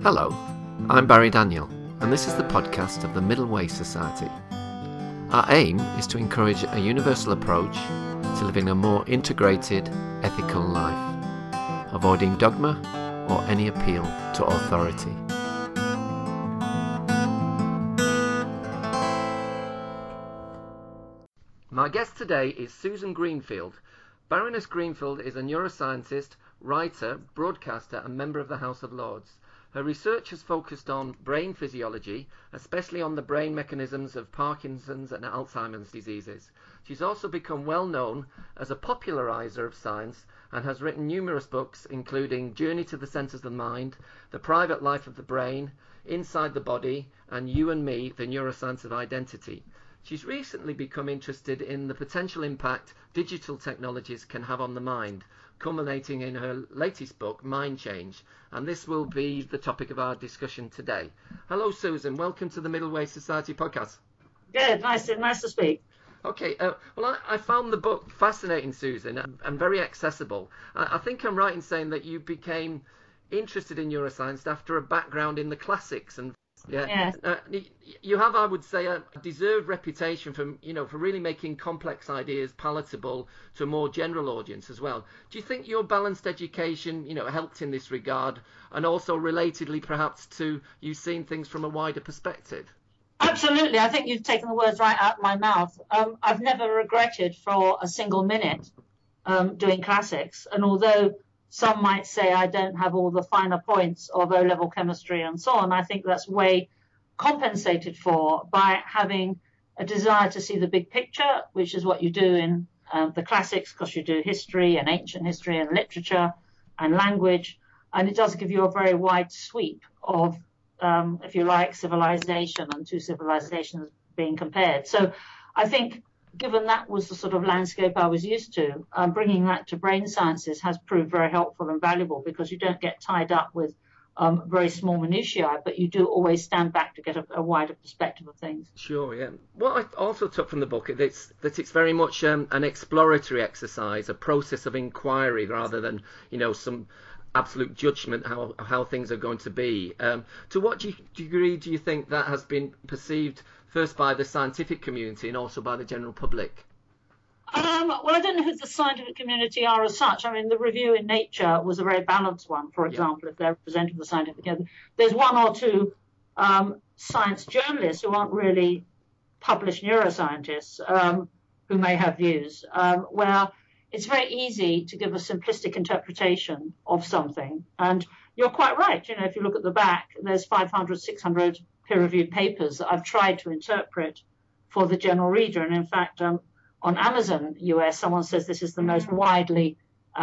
Hello, I'm Barry Daniel, and this is the podcast of the Middle Way Society. Our aim is to encourage a universal approach to living a more integrated, ethical life, avoiding dogma or any appeal to authority. My guest today is Susan Greenfield. Baroness Greenfield is a neuroscientist, writer, broadcaster and member of the House of Lords. Her research has focused on brain physiology, especially on the brain mechanisms of Parkinson's and Alzheimer's diseases. She's also become well known as a popularizer of science and has written numerous books, including Journey to the Centers of the Mind, The Private Life of the Brain, Inside the Body, and You and Me, The Neuroscience of Identity. She's recently become interested in the potential impact digital technologies can have on the mind, culminating in her latest book, Mind Change, and this will be the topic of our discussion today. Hello, Susan. Welcome to the Middle Way Society podcast. Good. Nice to speak. Okay. Well, I found the book fascinating, Susan, and very accessible. I think I'm right in saying that you became interested in neuroscience after a background in the classics and Yes. You have, I would say, a deserved reputation for really making complex ideas palatable to a more general audience as well. Do you think your balanced education, helped in this regard, and also relatedly perhaps to you seeing things from a wider perspective? Absolutely. I think you've taken the words right out of my mouth. I've never regretted for a single minute doing classics, and although some might say I don't have all the finer points of O-level chemistry and so on, I think that's way compensated for by having a desire to see the big picture, which is what you do in the classics, because you do history and ancient history and literature and language. And it does give you a very wide sweep of, if you like, civilization and two civilizations being compared. So I think given that was the sort of landscape I was used to, bringing that to brain sciences has proved very helpful and valuable because you don't get tied up with very small minutiae, but you do always stand back to get a wider perspective of things. Sure, yeah. What I also took from the book is that it's very much an exploratory exercise, a process of inquiry rather than, some absolute judgment how things are going to be. To what degree do you think that has been perceived first by the scientific community and also by the general public? Well, I don't know who the scientific community are as such. I mean, the review in Nature was a very balanced one, for example, if they're representing the scientific community. There's one or two science journalists who aren't really published neuroscientists who may have views where it's very easy to give a simplistic interpretation of something. And you're quite right. If you look at the back, there's 500, 600 peer-reviewed papers that I've tried to interpret for the general reader. And in fact, on Amazon US, someone says this is the most widely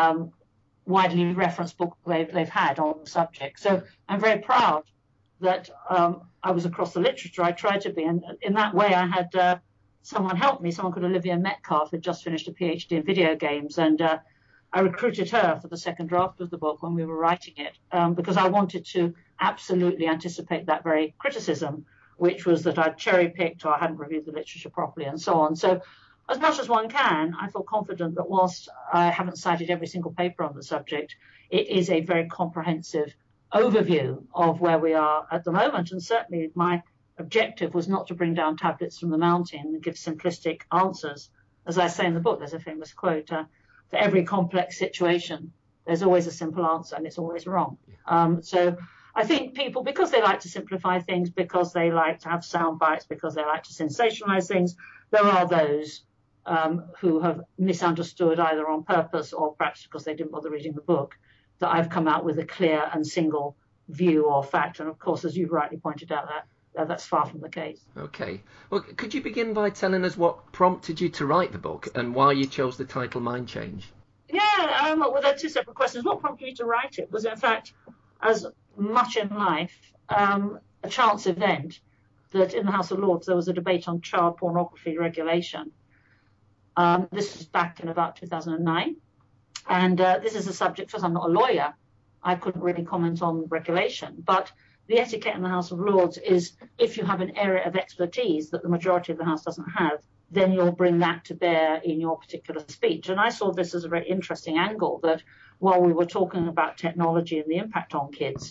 referenced book they've had on the subject. So I'm very proud that I was across the literature. I tried to be. And in that way, I had someone help me. Someone called Olivia Metcalf, who'd just finished a PhD in video games. And I recruited her for the second draft of the book when we were writing it, because I wanted to absolutely anticipate that very criticism, which was that I'd cherry-picked or I hadn't reviewed the literature properly and so on. So as much as one can, I feel confident that whilst I haven't cited every single paper on the subject, it is a very comprehensive overview of where we are at the moment. And certainly my objective was not to bring down tablets from the mountain and give simplistic answers. As I say in the book, there's a famous quote, for every complex situation, there's always a simple answer and it's always wrong. So I think people, because they like to simplify things, because they like to have sound bites, because they like to sensationalize things, there are those who have misunderstood either on purpose or perhaps because they didn't bother reading the book, that I've come out with a clear and single view or fact. And of course, as you've rightly pointed out, that's far from the case. Okay. Well, could you begin by telling us what prompted you to write the book and why you chose the title Mind Change? Yeah, well, they're two separate questions. What prompted me to write it was, in fact, as much in life, a chance event that in the House of Lords there was a debate on child pornography regulation. This was back in about 2009. And this is a subject, because I'm not a lawyer, I couldn't really comment on regulation. But the etiquette in the House of Lords is if you have an area of expertise that the majority of the House doesn't have, then you'll bring that to bear in your particular speech. And I saw this as a very interesting angle, that while we were talking about technology and the impact on kids,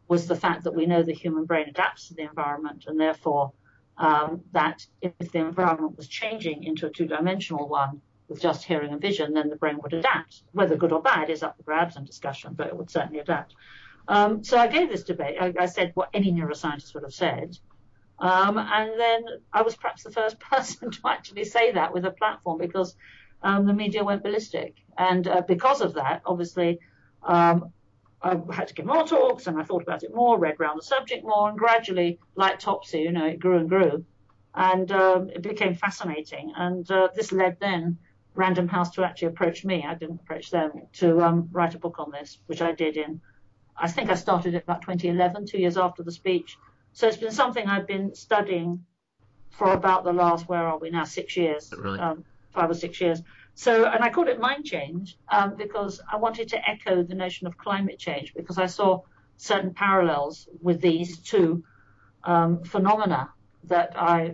was the fact that we know the human brain adapts to the environment, and therefore that if the environment was changing into a two-dimensional one with just hearing and vision, then the brain would adapt. Whether good or bad is up for grabs and discussion, but it would certainly adapt. So I gave this debate. I said what any neuroscientist would have said. And then I was perhaps the first person to actually say that with a platform, because the media went ballistic. And because of that, obviously, I had to give more talks, and I thought about it more, read around the subject more, and gradually, like Topsy, it grew and grew. And it became fascinating. And this led then Random House to actually approach me. I didn't approach them, to write a book on this, which I did I think I started it about 2011, 2 years after the speech. So it's been something I've been studying for about the last, where are we now, 6 years, right. 5 or 6 years. So, and I called it Mind Change because I wanted to echo the notion of climate change, because I saw certain parallels with these two phenomena that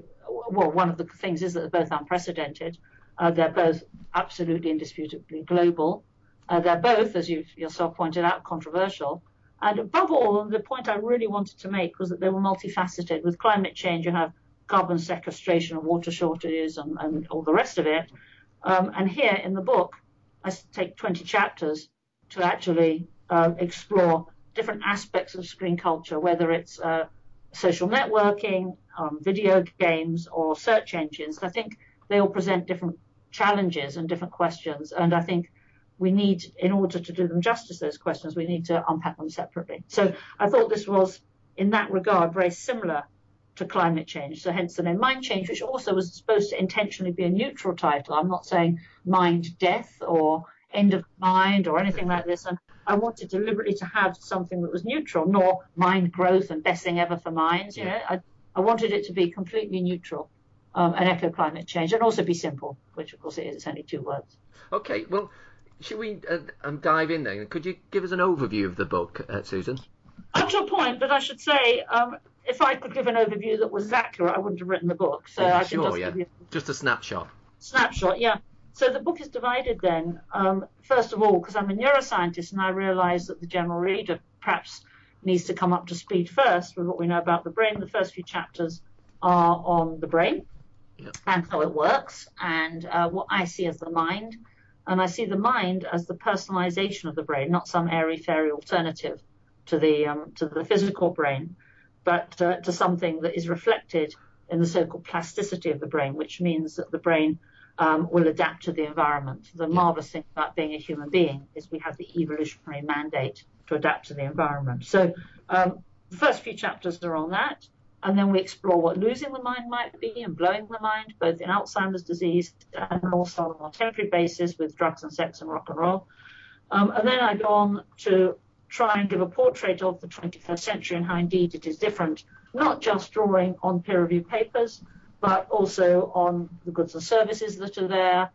one of the things is that they're both unprecedented. They're both absolutely indisputably global. They're both, as you yourself pointed out, controversial. And above all, the point I really wanted to make was that they were multifaceted. With climate change, you have carbon sequestration and water shortages and all the rest of it. And here in the book, I take 20 chapters to actually explore different aspects of screen culture, whether it's social networking, video games, or search engines. I think they all present different challenges and different questions. And I think we need, in order to do them justice, those questions, we need to unpack them separately. So I thought this was, in that regard, very similar to climate change. So hence the name Mind Change, which also was supposed to intentionally be a neutral title. I'm not saying mind death or end of mind or anything like this. And I wanted deliberately to have something that was neutral, nor mind growth and best thing ever for minds. I wanted it to be completely neutral and echo climate change, and also be simple, which of course it is. It's only 2 words. Okay, well, should we dive in then? Could you give us an overview of the book, Susan? Up to a point, but I should say, if I could give an overview that was accurate, I wouldn't have written the book. So I can just give you just a snapshot. Yeah. So the book is divided then, first of all, because I'm a neuroscientist and I realise that the general reader perhaps needs to come up to speed first with what we know about the brain. The first few chapters are on the brain and how it works, and what I see as the mind. And I see the mind as the personalization of the brain, not some airy-fairy alternative to the physical brain, but to something that is reflected in the so-called plasticity of the brain, which means that the brain will adapt to the environment. The marvelous thing about being a human being is we have the evolutionary mandate to adapt to the environment. So the first few chapters are on that. And then we explore what losing the mind might be and blowing the mind, both in Alzheimer's disease and also on a more temporary basis with drugs and sex and rock and roll. And then I go on to try and give a portrait of the 21st century and how indeed it is different, not just drawing on peer-reviewed papers, but also on the goods and services that are there,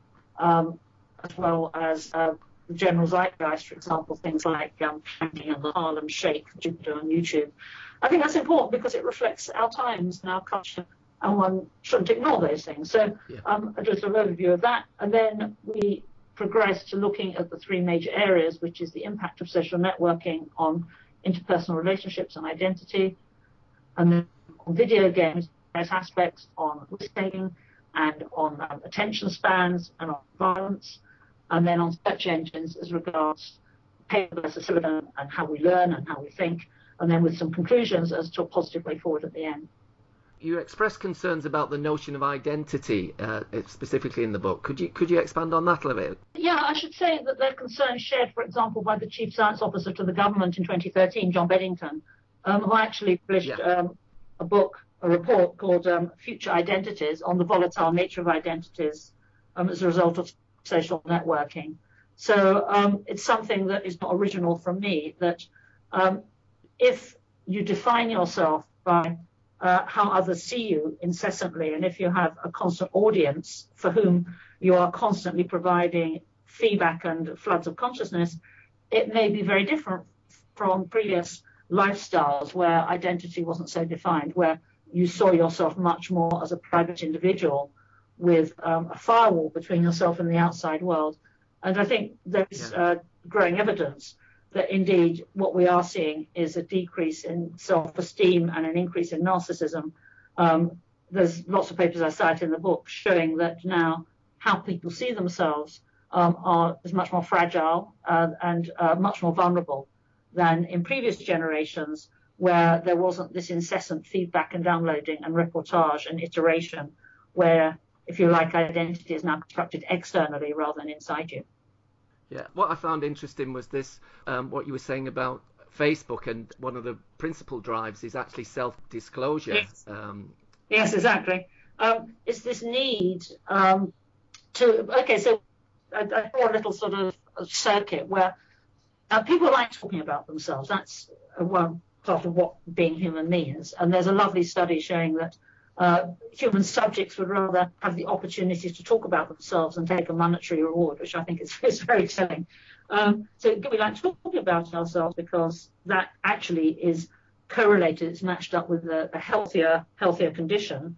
as well as the general zeitgeist, for example, things like Shanking and the Harlem Shake, which you can do on YouTube. I think that's important because it reflects our times and our culture, and one shouldn't ignore those things. So just an overview of that. And then we progress to looking at the 3 major areas, which is the impact of social networking on interpersonal relationships and identity, and then on video games, various aspects on risk-taking and on attention spans and on violence, and then on search engines as regards paper versus silicon and how we learn and how we think, and then with some conclusions as to a positive way forward at the end. You express concerns about the notion of identity, specifically in the book. Could you expand on that a little bit? Yeah, I should say that they're concerns shared, for example, by the Chief Science Officer to the government in 2013, John Beddington, who actually published a report called Future Identities on the volatile nature of identities as a result of social networking. So it's something that is not original from me, that if you define yourself by how others see you incessantly, and if you have a constant audience for whom you are constantly providing feedback and floods of consciousness, it may be very different from previous lifestyles where identity wasn't so defined, where you saw yourself much more as a private individual with a firewall between yourself and the outside world. And I think there's growing evidence that indeed what we are seeing is a decrease in self-esteem and an increase in narcissism. There's lots of papers I cite in the book showing that now how people see themselves is much more fragile and much more vulnerable than in previous generations, where there wasn't this incessant feedback and downloading and reportage and iteration, where, if you like, identity is now constructed externally rather than inside you. Yeah, what I found interesting was this, what you were saying about Facebook, and one of the principal drives is actually self-disclosure. Yes, yes, exactly. It's this need so I draw a little sort of circuit where people like talking about themselves. That's one part of what being human means. And there's a lovely study showing that human subjects would rather have the opportunity to talk about themselves and take a monetary reward, which I think is very telling. So we like talking about ourselves because that actually is correlated, it's matched up with a healthier condition.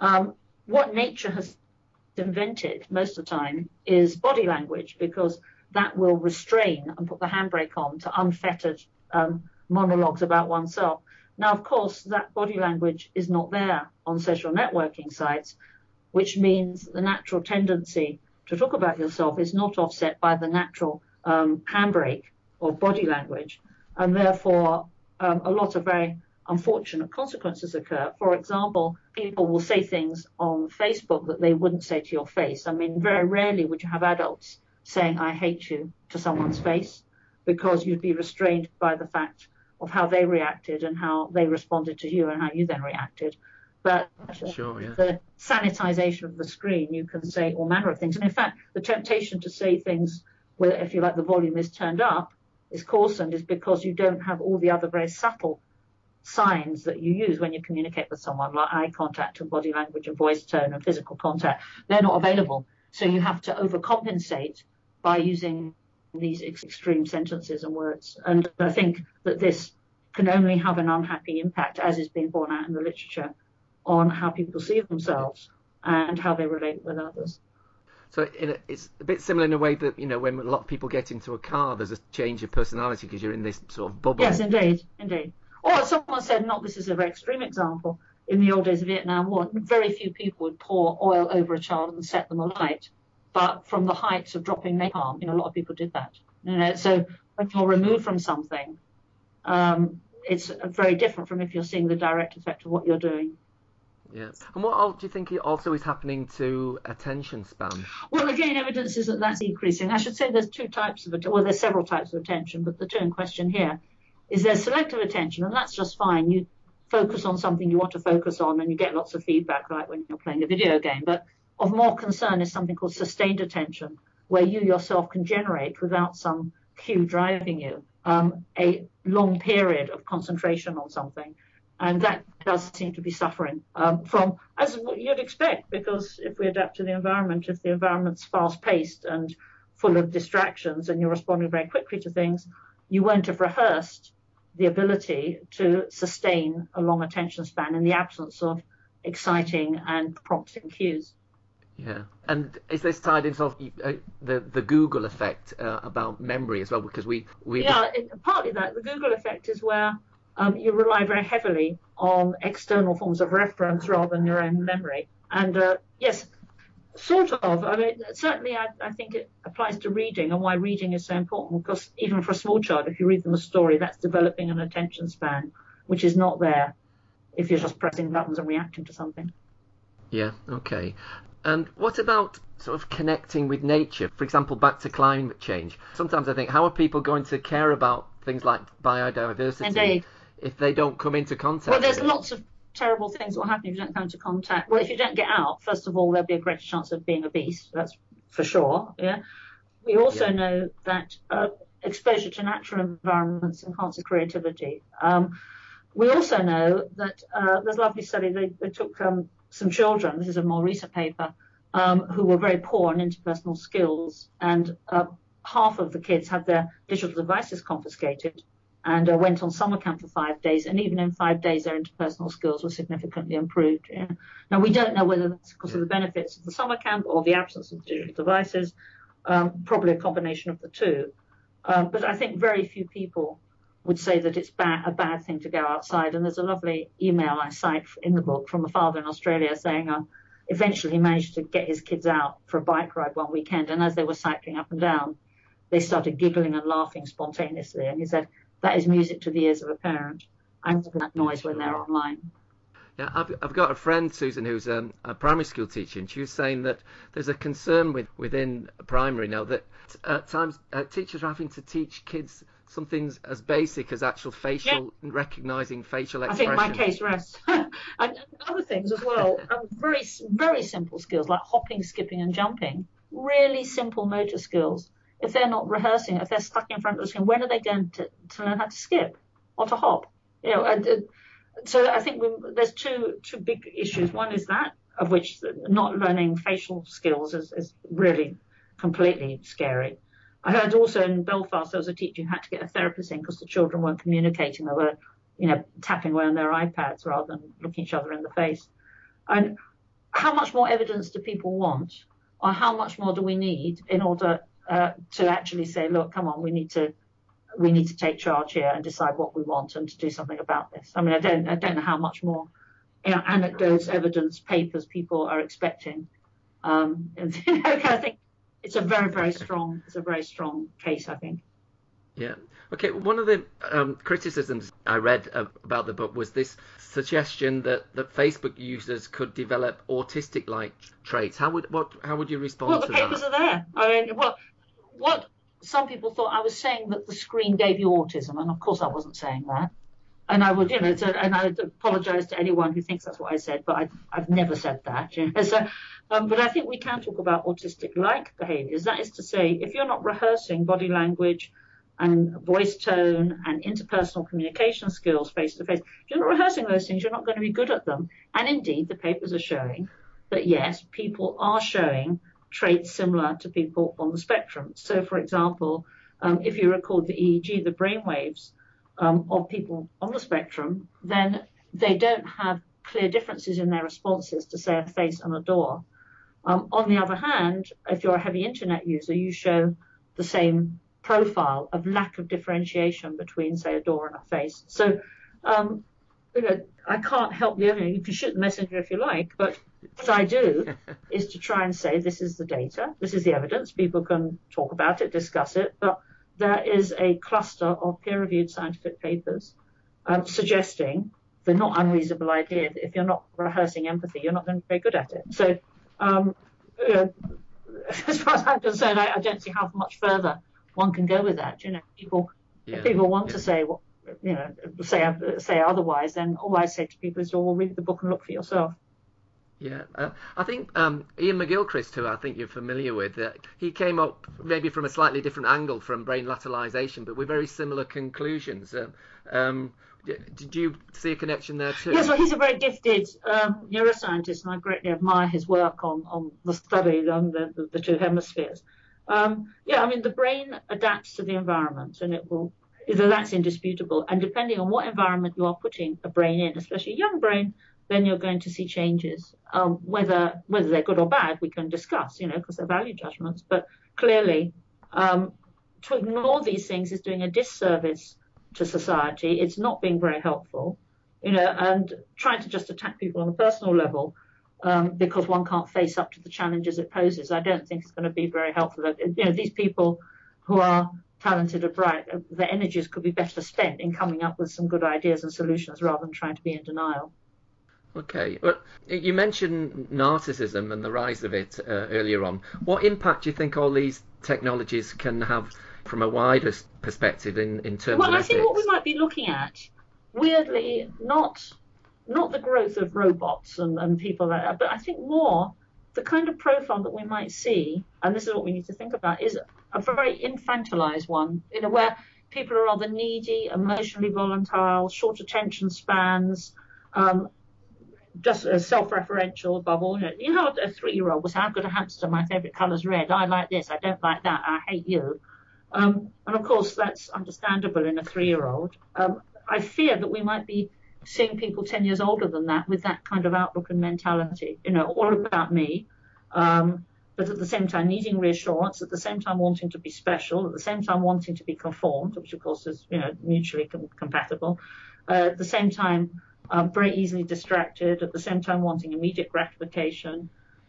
What nature has invented most of the time is body language, because that will restrain and put the handbrake on to unfettered monologues about oneself. Now, of course, that body language is not there on social networking sites, which means the natural tendency to talk about yourself is not offset by the natural handbrake or body language. And therefore, a lot of very unfortunate consequences occur. For example, people will say things on Facebook that they wouldn't say to your face. I mean, very rarely would you have adults saying, "I hate you" to someone's face, because you'd be restrained by the fact of how they reacted and how they responded to you and how you then reacted. But the sanitization of the screen, you can say all manner of things. And in fact, the temptation to say things where, if you like, the volume is turned up, is coarsened, is because you don't have all the other very subtle signs that you use when you communicate with someone, like eye contact and body language and voice tone and physical contact. They're not available. So you have to overcompensate by using these extreme sentences and words. And I think that this can only have an unhappy impact, as is being borne out in the literature, on how people see themselves and how they relate with others. So it's a bit similar in a way that, when a lot of people get into a car, there's a change of personality because you're in this sort of bubble. Yes, indeed. Or someone said, this is a very extreme example, in the old days of the Vietnam War, very few people would pour oil over a child and set them alight. But from the heights of dropping napalm, a lot of people did that. So when you're removed from something, it's very different from if you're seeing the direct effect of what you're doing. Yeah. And what do you think also is happening to attention span? Well, again, evidence is that that's decreasing. I should say there's two types of attention. Well, there's several types of attention, but the two in question here is there's selective attention, and that's just fine. You focus on something you want to focus on, and you get lots of feedback, like when you're playing a video game. But of more concern is something called sustained attention, where you yourself can generate, without some cue driving you, a long period of concentration on something. And that does seem to be suffering from, as you'd expect, because if we adapt to the environment, if the environment's fast-paced and full of distractions and you're responding very quickly to things, you won't have rehearsed the ability to sustain a long attention span in the absence of exciting and prompting cues. Yeah, and is this tied into the Google effect about memory as well? Because we partly that. The Google effect is where you rely very heavily on external forms of reference rather than your own memory. And yes, sort of. I mean, certainly I think it applies to reading, and why reading is so important, because even for a small child, if you read them a story, that's developing an attention span, which is not there if you're just pressing buttons and reacting to something. Yeah, okay. And what about sort of connecting with nature? For example, back to climate change. Sometimes I think, how are people going to care about things like biodiversity Indeed. if they don't come into contact? Well, there's lots of terrible things that will happen if you don't come into contact. Well, if you don't get out, first of all, there'll be a greater chance of being obese. That's for sure. Yeah. We also know that exposure to natural environments enhances creativity. We also know that there's a lovely study. They took some children, this is a more recent paper, who were very poor in interpersonal skills, and half of the kids had their digital devices confiscated and went on summer camp for 5 days, and even in 5 days their interpersonal skills were significantly improved. Yeah. Now, we don't know whether that's because of the benefits of the summer camp or the absence of digital devices, probably a combination of the two. But I think very few people would say that it's a bad thing to go outside. And there's a lovely email I cite in the book from a father in Australia saying eventually he managed to get his kids out for a bike ride one weekend. And as they were cycling up and down, they started giggling and laughing spontaneously. And he said, that is music to the ears of a parent. And that noise when they're online. Yeah, I've got a friend, Susan, who's a primary school teacher, and she was saying that there's a concern within primary now that at times teachers are having to teach kids something as basic as actual facial, recognizing facial expression. I think my case rests. And other things as well, very, very simple skills like hopping, skipping and jumping, really simple motor skills. If they're not rehearsing, if they're stuck in front of the screen, when are they going to learn how to skip or to hop? So I think there's two big issues. One is that, of which not learning facial skills is really completely scary. I heard also in Belfast there was a teacher who had to get a therapist in because the children weren't communicating. They were, tapping away on their iPads rather than looking each other in the face. And how much more evidence do people want, or how much more do we need in order to actually say, look, come on, we need to take charge here and decide what we want and to do something about this. I mean, I don't know how much more anecdotes, evidence, papers people are expecting. I think it's a very, very strong case, I think. Yeah. Okay. One of the criticisms I read about the book was this suggestion that Facebook users could develop autistic-like traits. How would you respond to that? Well, the papers are there. I mean, what some people thought I was saying that the screen gave you autism, and of course I wasn't saying that. And I would, and I would apologise to anyone who thinks that's what I said, but I've never said that. So, but I think we can talk about autistic-like behaviours. That is to say, if you're not rehearsing body language and voice tone and interpersonal communication skills face-to-face, if you're not rehearsing those things, you're not going to be good at them. And indeed, the papers are showing that, yes, people are showing traits similar to people on the spectrum. So, for example, if you record the EEG, the brain waves of people on the spectrum, then they don't have clear differences in their responses to, say, a face and a door. On the other hand, if you're a heavy internet user, you show the same profile of lack of differentiation between, say, a door and a face. So, I can't help you. You can shoot the messenger if you like, but what I do is to try and say this is the data, this is the evidence. People can talk about it, discuss it, but there is a cluster of peer-reviewed scientific papers suggesting the not unreasonable idea that if you're not rehearsing empathy, you're not going to be very good at it. So, as far as I'm concerned, I don't see how much further one can go with that. People want to say what say otherwise, then all I say to people is, well, read the book and look for yourself. Yeah, I think Ian McGilchrist, who I think you're familiar with, he came up maybe from a slightly different angle from brain lateralization, but with very similar conclusions. Did you see a connection there too? Yes, well, he's a very gifted neuroscientist, and I greatly admire his work on the study on the two hemispheres. The brain adapts to the environment, and it will. That's indisputable. And depending on what environment you are putting a brain in, especially a young brain, then you're going to see changes. Whether they're good or bad, we can discuss, because they're value judgments. But clearly, to ignore these things is doing a disservice to society. It's not being very helpful, and trying to just attack people on a personal level because one can't face up to the challenges it poses, I don't think it's going to be very helpful. These people who are talented or bright, their energies could be better spent in coming up with some good ideas and solutions rather than trying to be in denial. Okay. Well, you mentioned narcissism and the rise of it earlier on. What impact do you think all these technologies can have from a wider perspective in terms of ethics? Well, I think what we might be looking at, weirdly, not the growth of robots and people like that, but I think more the kind of profile that we might see, and this is what we need to think about, is a very infantilized one, where people are rather needy, emotionally volatile, short attention spans, just self-referential above all. A 3-year-old will say, I've got a hamster, my favourite colour's red, I like this, I don't like that, I hate you. And of course that's understandable in a 3-year-old. I fear that we might be seeing people 10 years older than that with that kind of outlook and mentality, all about me. but at the same time needing reassurance, at the same time wanting to be special, at the same time wanting to be conformed, which of course is mutually compatible, at the same time very easily distracted, at the same time wanting immediate gratification,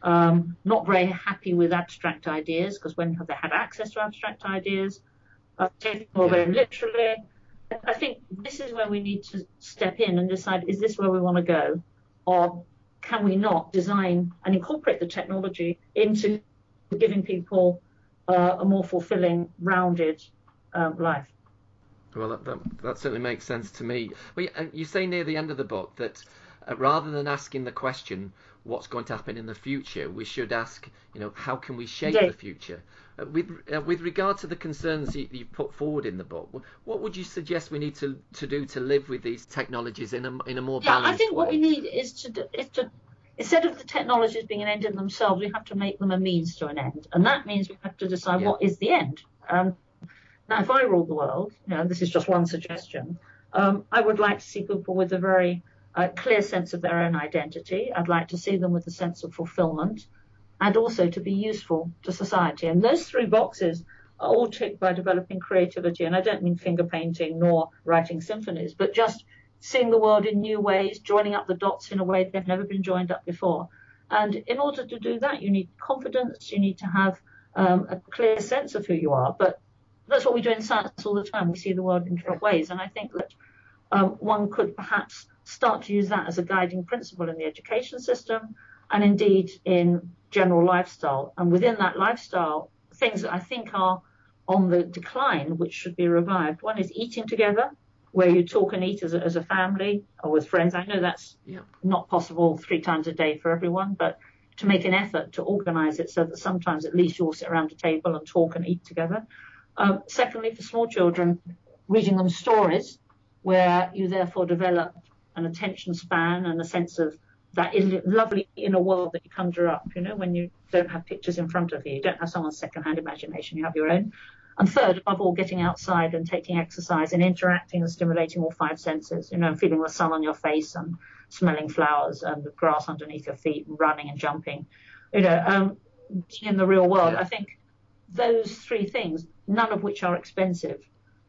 not very happy with abstract ideas, because when have they had access to abstract ideas, taking more very literally. I think this is where we need to step in and decide, is this where we want to go? Or can we not design and incorporate the technology into giving people a more fulfilling, rounded life? Well, that certainly makes sense to me. Well, you say near the end of the book that rather than asking the question, what's going to happen in the future, we should ask, how can we shape the future? With regard to the concerns you put forward in the book, what would you suggest we need to do to live with these technologies in a more balanced way? I think what we need is to instead of the technologies being an end in themselves, we have to make them a means to an end, and that means we have to decide what is the end. Now, if I ruled the world, this is just one suggestion, I would like to see people with a very clear sense of their own identity. I'd like to see them with a sense of fulfillment, and also to be useful to society. And those three boxes are all ticked by developing creativity. And I don't mean finger painting nor writing symphonies, but just seeing the world in new ways, joining up the dots in a way they've never been joined up before. And in order to do that, you need confidence, you need to have a clear sense of who you are. But that's what we do in science all the time. We see the world in different ways. And I think that one could perhaps start to use that as a guiding principle in the education system and indeed in general lifestyle. And within that lifestyle, things that I think are on the decline, which should be revived. One is eating together, where you talk and eat as a family or with friends. I know that's not possible 3 times a day for everyone, but to make an effort to organize it so that sometimes at least you all sit around a table and talk and eat together. Secondly, for small children, reading them stories, where you therefore develop an attention span and a sense of that lovely inner world that you conjure up, when you don't have pictures in front of you. You don't have someone's second-hand imagination, you have your own. And third, above all, getting outside and taking exercise and interacting and stimulating all 5 senses, feeling the sun on your face and smelling flowers and the grass underneath your feet, and running and jumping, in the real world. I think those 3 things, none of which are expensive,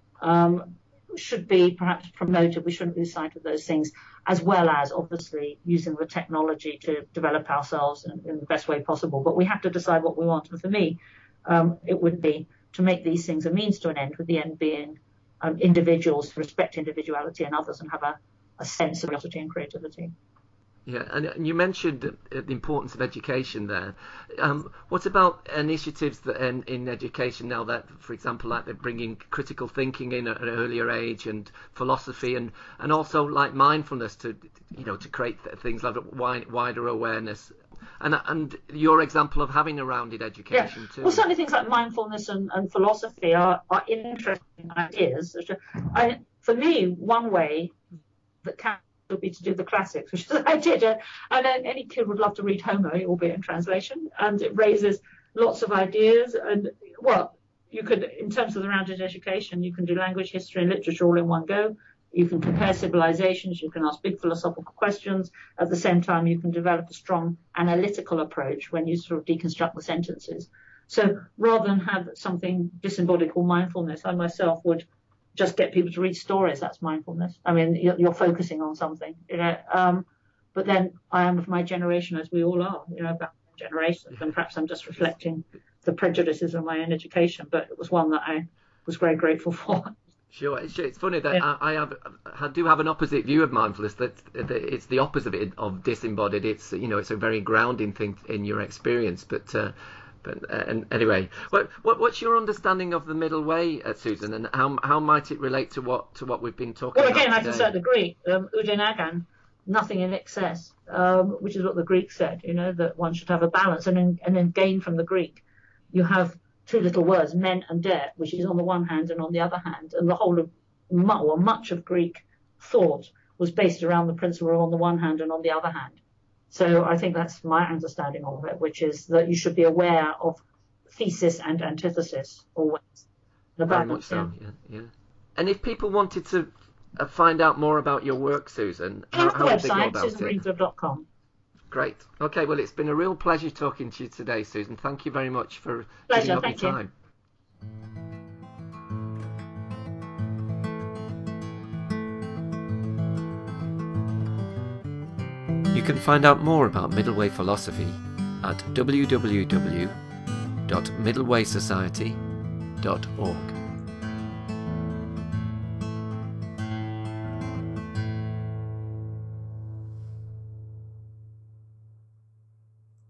should be perhaps promoted. We shouldn't lose sight of those things, as well as obviously using the technology to develop ourselves in the best way possible. But we have to decide what we want. And for me, it would be to make these things a means to an end, with the end being individuals respect individuality in others and have a sense of curiosity and creativity. Yeah, and you mentioned the importance of education there. What about initiatives that in education now that, for example, like they're bringing critical thinking in at an earlier age and philosophy and also like mindfulness to create things like wider awareness. And your example of having a rounded education too. Well, certainly things like mindfulness and philosophy are interesting ideas. For me, one way that can would be to do the classics, which is what I did. And any kid would love to read Homer, albeit in translation, and it raises lots of ideas. And, you could, in terms of the rounded education, you can do language, history, and literature all in one go. You can compare civilizations, you can ask big philosophical questions. At the same time, you can develop a strong analytical approach when you sort of deconstruct the sentences. So rather than have something disembodied called mindfulness, I myself would just get people to read stories. That's mindfulness. I mean, you're focusing on something, but then I am of my generation, as we all are, about generations, and perhaps I'm just reflecting the prejudices of my own education, but it was one that I was very grateful for. Sure, it's funny that I do have an opposite view of mindfulness. That it's the opposite of disembodied. It's it's a very grounding thing in your experience. But anyway, what's your understanding of the middle way, Susan, and how might it relate to what we've been talking about? Well, again, today? I can certainly agree. Ude Nagan, nothing in excess, which is what the Greek said. That one should have a balance, and then gain from the Greek. You have 2 little words, men and debt, which is on the one hand and on the other hand, and the whole of much of Greek thought was based around the principle of on the one hand and on the other hand. So I think that's my understanding of it, which is that you should be aware of thesis and antithesis always. Very much so, yeah. And if people wanted to find out more about your work, Susan, how would they go about it? susangreenfield.com. Great. Okay, well, it's been a real pleasure talking to you today, Susan. Thank you very much for giving up your time. You can find out more about Middle Way philosophy at www.middlewaysociety.org.